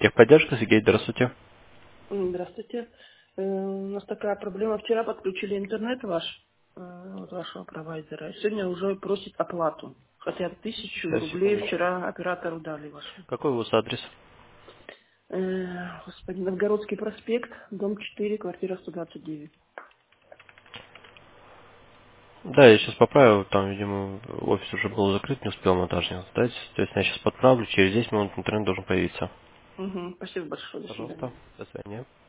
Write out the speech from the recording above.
Техподдержка, Сергей, здравствуйте. Здравствуйте. У нас такая проблема. Вчера подключили интернет ваш, от вашего провайдера. Сегодня уже просит оплату. Хотя 1000 рублей Секундочку. вчера оператору дали вашу. Какой у вас адрес? Господи, Новгородский проспект, дом 4, квартира 129. Да, я сейчас поправил, там, видимо, офис уже был закрыт, не успел монтажник сдать. То есть я сейчас подправлю, через 10 минут интернет должен появиться. Угу, спасибо большое, до Пожалуйста, свидания. до свидания.